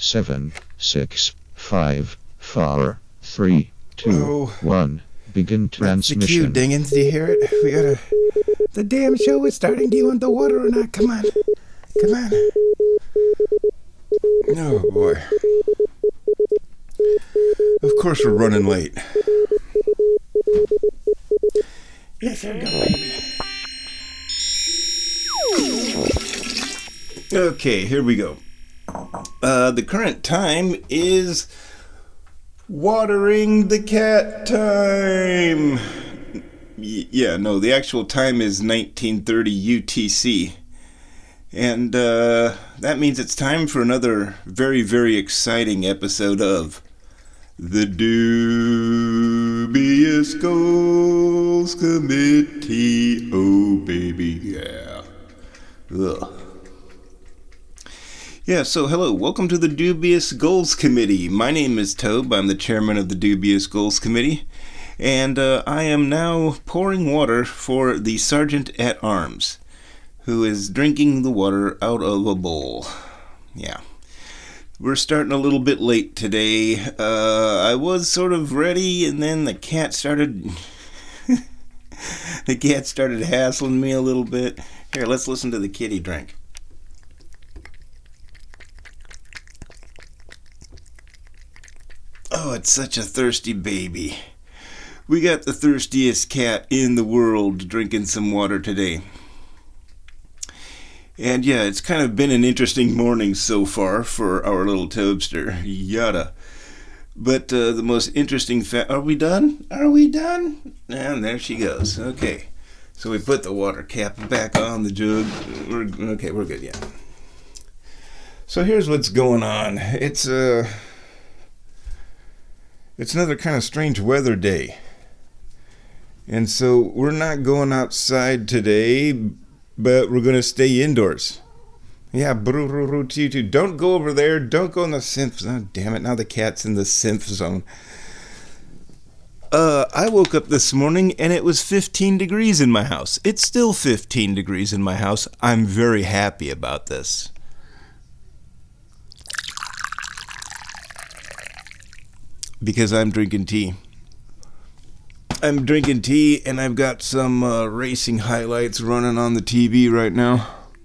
7, 6, 5, 4, 3, 2, 1. Begin transmission. That's the cue, Dingens. Do you hear it? We gotta... The damn show is starting. Do you want the water or not? Come on. Come on. Oh, boy. Of course we're running late. Yes, I'm going. Okay, here we go. The current time is watering the cat time. The actual time is 1930 UTC. And that means it's time for another very, very exciting episode of The Dubious Goals Committee. Oh, baby, yeah. Ugh. Yeah, so hello, welcome to the Dubious Goals Committee. My name is Tobe, I'm the chairman of the Dubious Goals Committee, and I am now pouring water for the Sergeant at Arms, who is drinking the water out of a bowl. Yeah. We're starting a little bit late today. I was sort of ready, and then the cat started... hassling me a little bit. Here, let's listen to the kitty drink. Oh, it's such a thirsty baby. We got the thirstiest cat in the world drinking some water today. And yeah, it's kind of been an interesting morning so far for our little Tobster. Yada. But the most interesting Are we done? Are we done? And there she goes. Okay. So we put the water cap back on the jug. We're good, yeah. So here's what's going on. It's another kind of strange weather day. And so we're not going outside today, but we're going to stay indoors. Yeah, don't go over there. Don't go in the synth zone. Oh, damn it, now the cat's in the synth zone. I woke up this morning and it was 15 degrees in my house. It's still 15 degrees in my house. I'm very happy about this. Because I'm drinking tea. I'm drinking tea, and I've got some racing highlights running on the TV right now.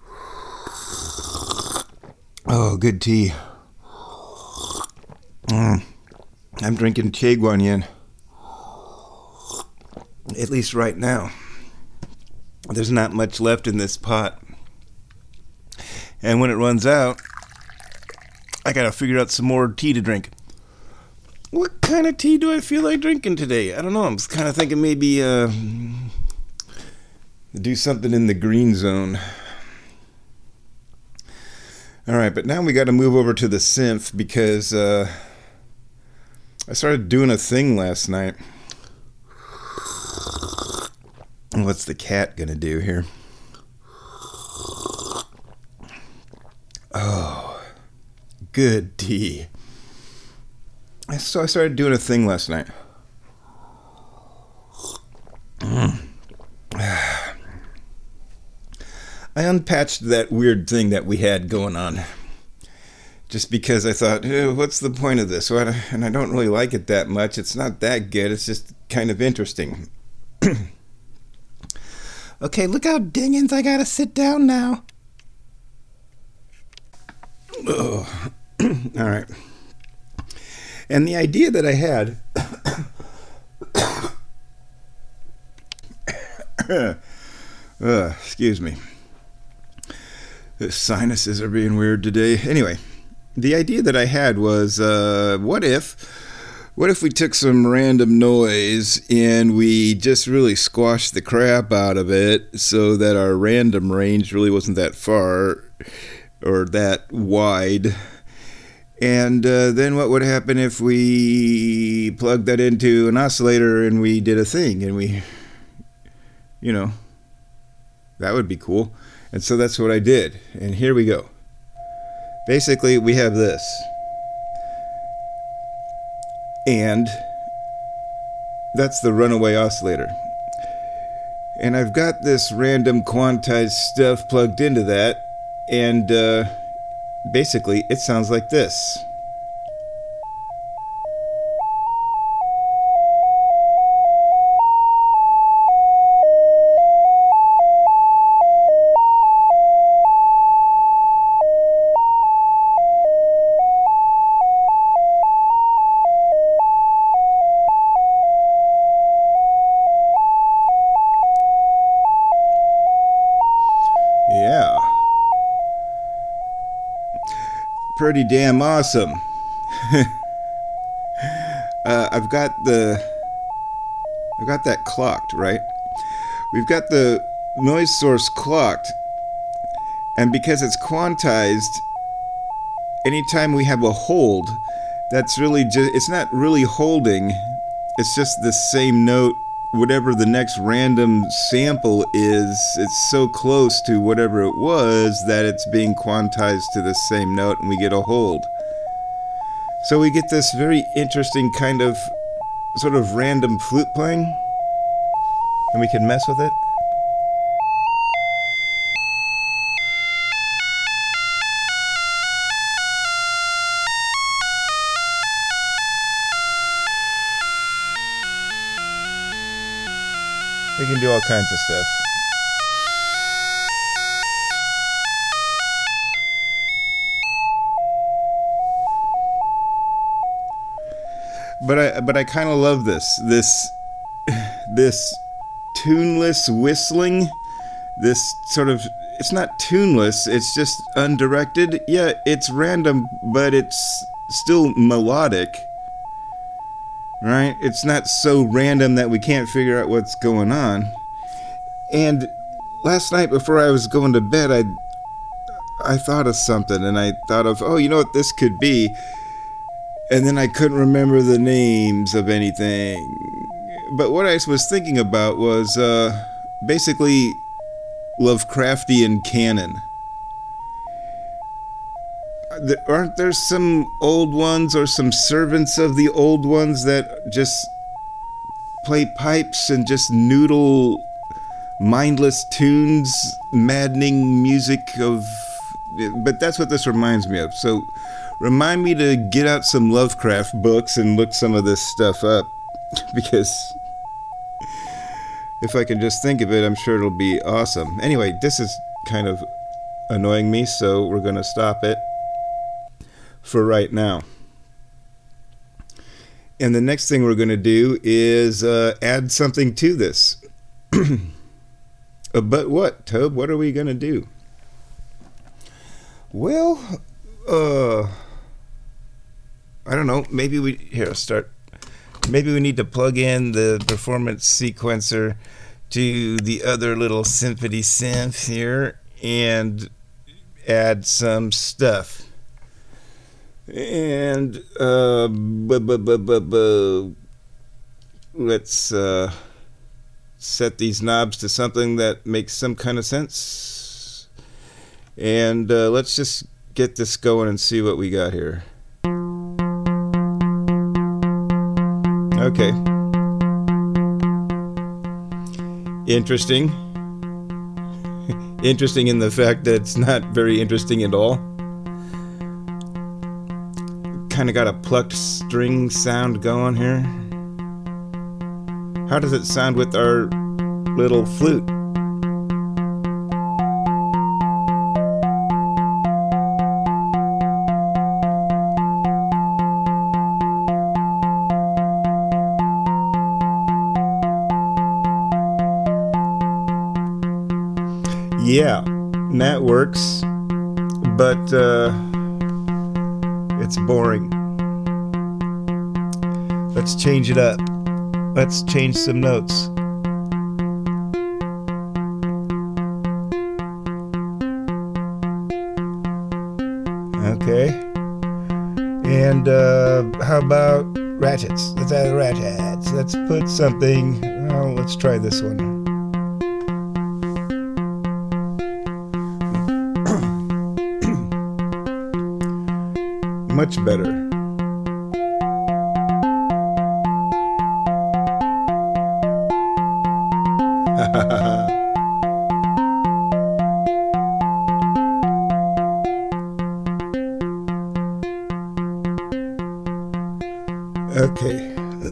Oh, good tea. I'm drinking Che Guanyin. At least right now. There's not much left in this pot. And when it runs out, I gotta figure out some more tea to drink. What kind of tea do I feel like drinking today? I don't know. I'm just kind of thinking maybe do something in the green zone. All right, but now we got to move over to the synth because I started doing a thing last night. What's the cat gonna do here? Oh, good tea. So I started doing a thing last night. I unpatched that weird thing that we had going on. Just because I thought, what's the point of this? And I don't really like it that much. It's not that good. It's just kind of interesting. Okay, look out, Dingens. I gotta sit down now. Oh. All right. And the idea that I had... excuse me. The sinuses are being weird today. Anyway, the idea that I had was, what if we took some random noise and we just really squashed the crap out of it so that our random range really wasn't that far or that wide? And then what would happen if we plugged that into an oscillator and we did a thing and we, that would be cool. And so that's what I did. And here we go. Basically, we have this. And that's the runaway oscillator. And I've got this random quantized stuff plugged into that. And basically, it sounds like this. pretty damn awesome. I've got that clocked, right? We've got the noise source clocked, and because it's quantized, anytime we have a hold, that's really just, it's not really holding, it's just the same note, whatever the next random sample is, it's so close to whatever it was that it's being quantized to the same note and we get a hold. So we get this very interesting kind of sort of random flute playing, and we can mess with it. We can do all kinds of stuff. But I kind of love this tuneless whistling. This sort of, it's not tuneless, it's just undirected. Yeah, it's random, but it's still melodic. Right? It's not so random that we can't figure out what's going on. And last night before I was going to bed, I thought of something, and I thought of, oh, you know what this could be? And then I couldn't remember the names of anything. But what I was thinking about was basically Lovecraftian canon. Aren't there some old ones or some servants of the old ones that just play pipes and just noodle mindless tunes, maddening music of... But that's what this reminds me of. So remind me to get out some Lovecraft books and look some of this stuff up, because if I can just think of it, I'm sure it'll be awesome. Anyway, this is kind of annoying me, so we're going to stop it for right now. And the next thing we're going to do is add something to this. But what, Tobe? What are we going to do? Well, I don't know. Maybe we... Here, I'll start. Maybe we need to plug in the performance sequencer to the other little symphony synth here and add some stuff. And let's set these knobs to something that makes some kind of sense. And let's just get this going and see what we got here. Okay. Interesting. Interesting in the fact that it's not very interesting at all. Kind of got a plucked string sound going here. How does it sound with our little flute? Yeah, that works, but it's boring. Let's change it up. Let's change some notes. Okay. And how about ratchets? Let's add ratchets. Let's put something. Oh, let's try this one. Much better. Okay.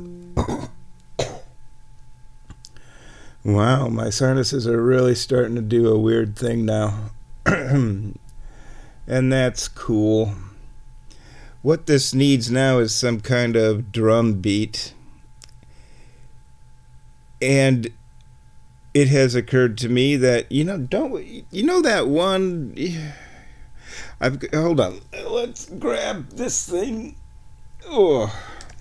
Wow, my sinuses are really starting to do a weird thing now. And that's cool. What this needs now is some kind of drum beat. And it has occurred to me that, that one... Hold on. Let's grab this thing. Oh.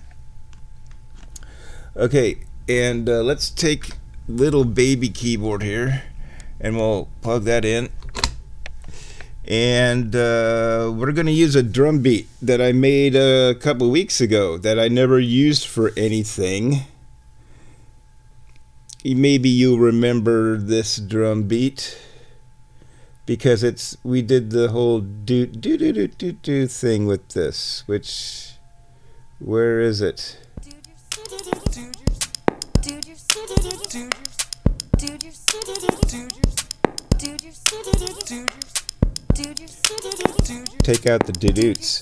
Okay, and let's take little baby keyboard here, and we'll plug that in. And we're going to use a drum beat that I made a couple weeks ago that I never used for anything. Maybe you'll remember this drum beat because we did the whole do thing with this, which, where is it? Take out the doo-doots.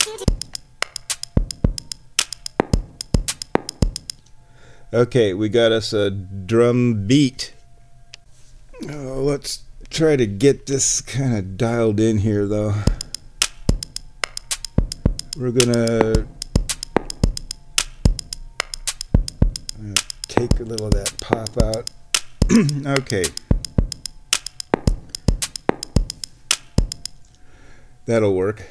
Okay, we got us a drum beat. Let's try to get this kind of dialed in here, though. We're gonna take a little of that pop out. Okay. That'll work.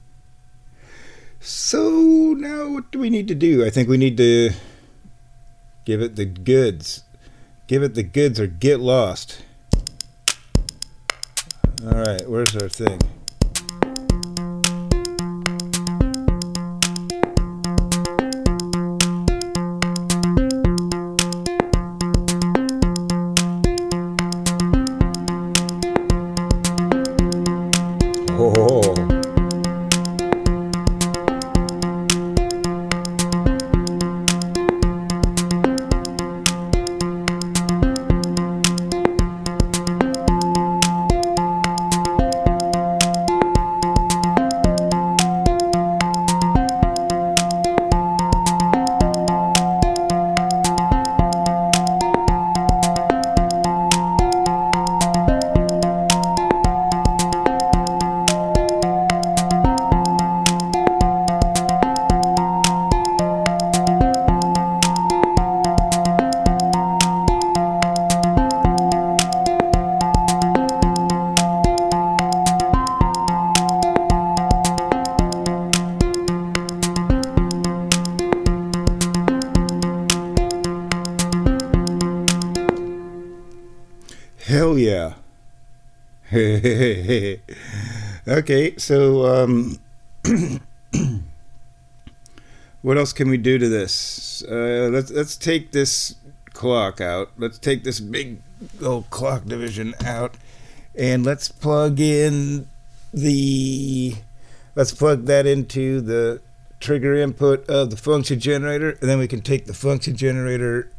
So now what do we need to do? I think we need to give it the goods. Give it the goods or get lost. Alright, where's our thing? Oh. Hell yeah. Okay, so what else can we do to this? Let's take this clock out. Let's take this big old clock division out, and let's plug that into the trigger input of the function generator, and then we can take the function generator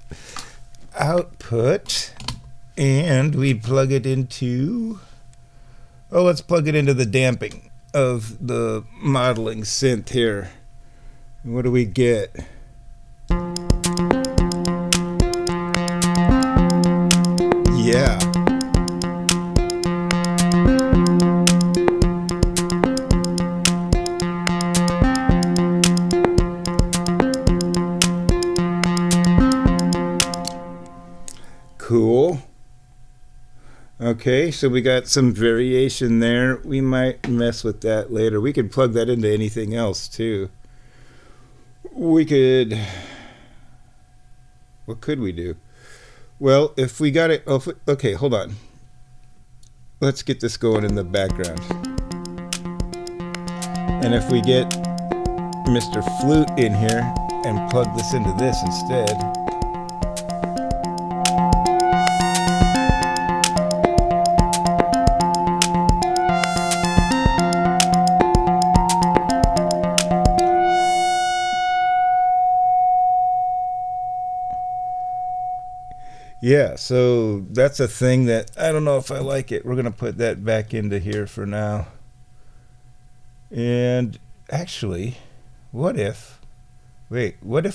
output and we plug it into, let's plug it into the damping of the modeling synth here. What do we get? Yeah. Cool. Okay, so we got some variation there. We might mess with that later. We could plug that into anything else too. What could we do? Well, if we got it, okay, hold on. Let's get this going in the background. And if we get Mr. Flute in here and plug this into this instead. Yeah, so that's a thing that I don't know if I like it. We're going to put that back into here for now. And actually, what if we plug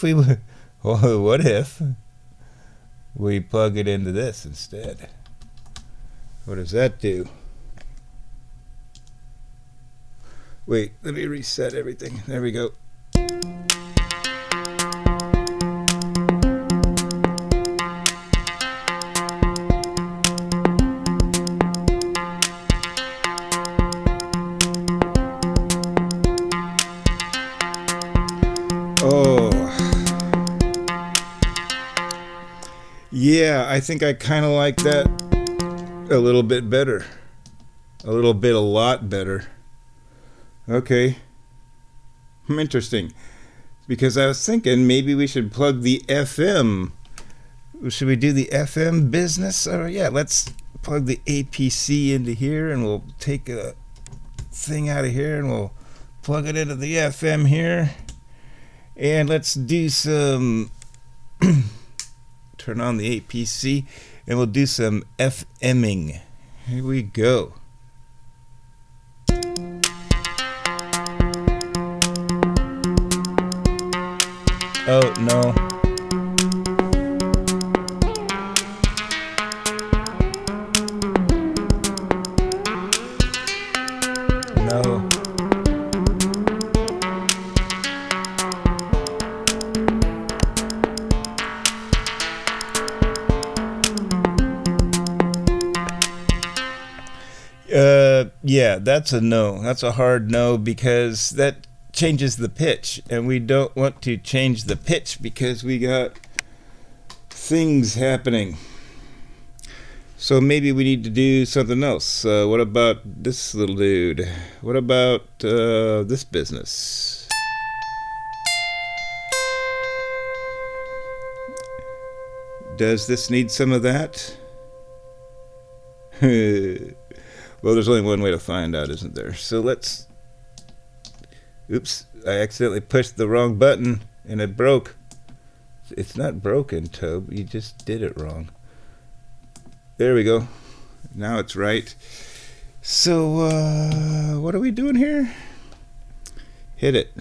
it into this instead? What does that do? Wait, let me reset everything. There we go. Oh. Yeah, I think I kind of like that a little bit better. A lot better. Okay. Interesting. Because I was thinking maybe we should plug the FM. Should we do the FM business? Yeah, let's plug the APC into here, and we'll take a thing out of here and we'll plug it into the FM here. And let's do some turn on the APC and we'll do some FMing. Here we go. Oh no. No. Yeah, that's a no. That's a hard no because that changes the pitch, and we don't want to change the pitch because we got things happening. So maybe we need to do something else. What about this little dude? What about this business? Does this need some of that? Well, there's only one way to find out, isn't there? So let's... Oops, I accidentally pushed the wrong button and it broke. It's not broken, Tobe. You just did it wrong. There we go. Now it's right. So, what are we doing here? Hit it.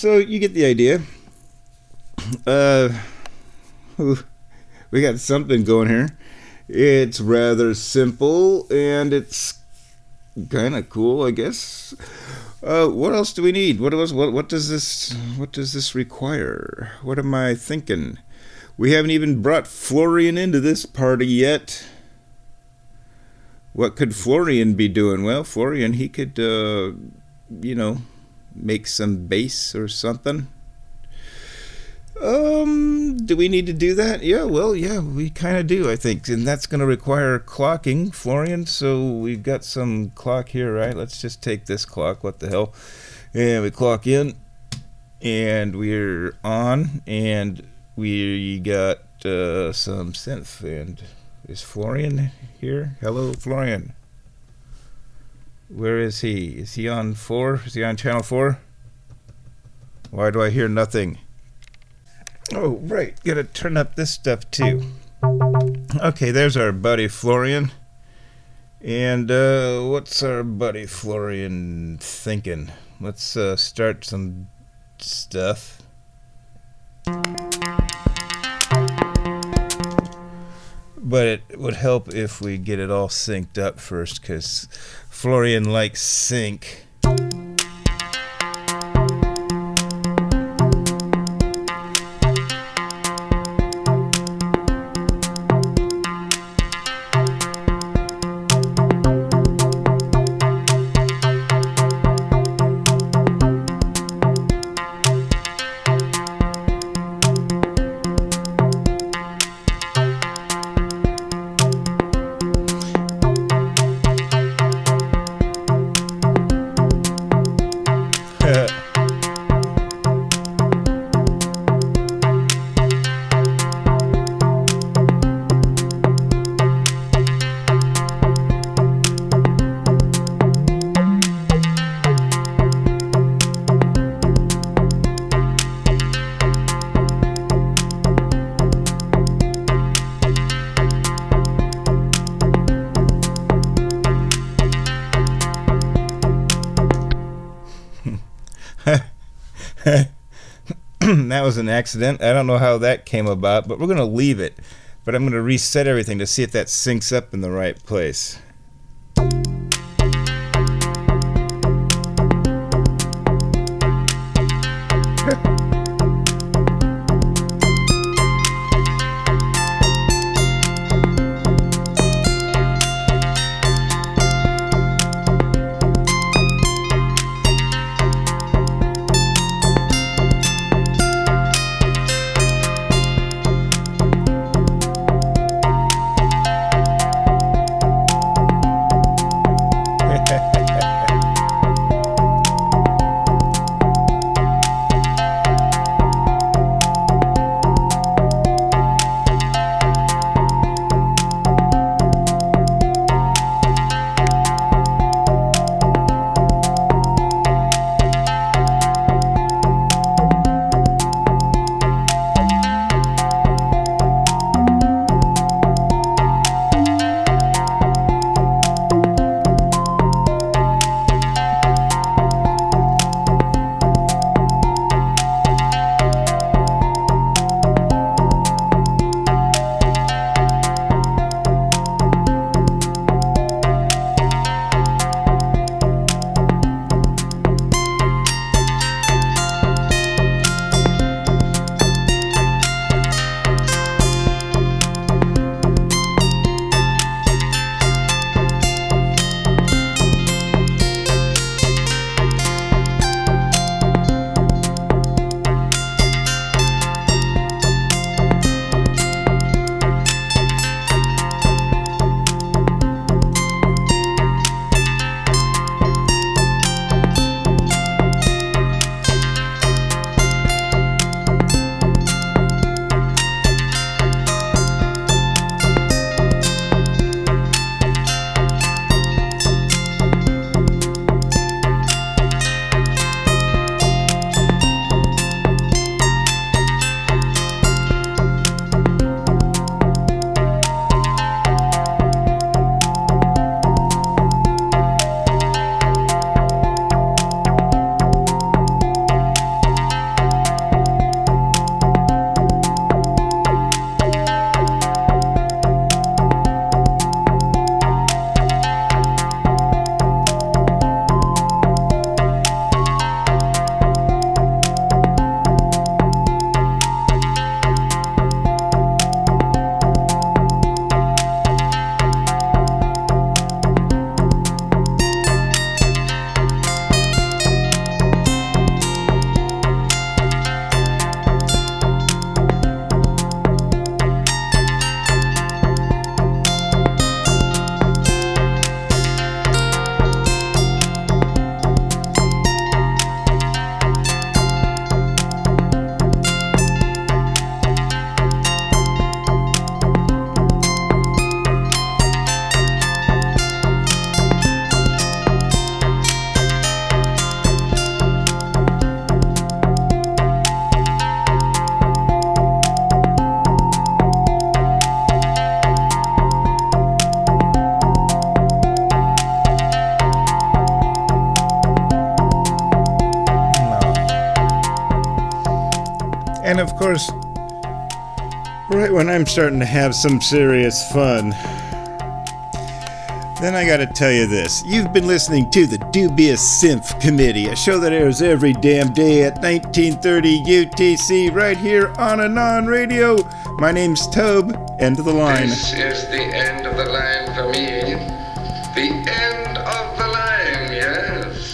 So you get the idea. We got something going here. It's rather simple and it's kind of cool, I guess. What else do we need? What does this require? What am I thinking? We haven't even brought Florian into this party yet. What could Florian be doing? Well, Florian, he could, make some bass or something. Do we need to do that? Yeah, we kind of do, I think. And that's going to require clocking, Florian. So we've got some clock here, right? Let's just take this clock. What the hell? And we clock in. And we're on. And we got some synth. And is Florian here? Hello, Florian. Where is he? Is he on 4? Is he on channel 4? Why do I hear nothing? Oh, right. Gotta turn up this stuff too. Okay, there's our buddy Florian. And what's our buddy Florian thinking? Let's start some stuff. But it would help if we get it all synced up first, because Florian likes sync. That was an accident. I don't know how that came about, but we're going to leave it. But I'm going to reset everything to see if that syncs up in the right place. of course, right when I'm starting to have some serious fun, then I gotta tell you this. You've been listening to the Dubious Synth Committee, a show that airs every damn day at 1930 UTC right here on Anon Radio. My name's Tobe. End of the line. This is the end of the line for me. The end of the line, yes.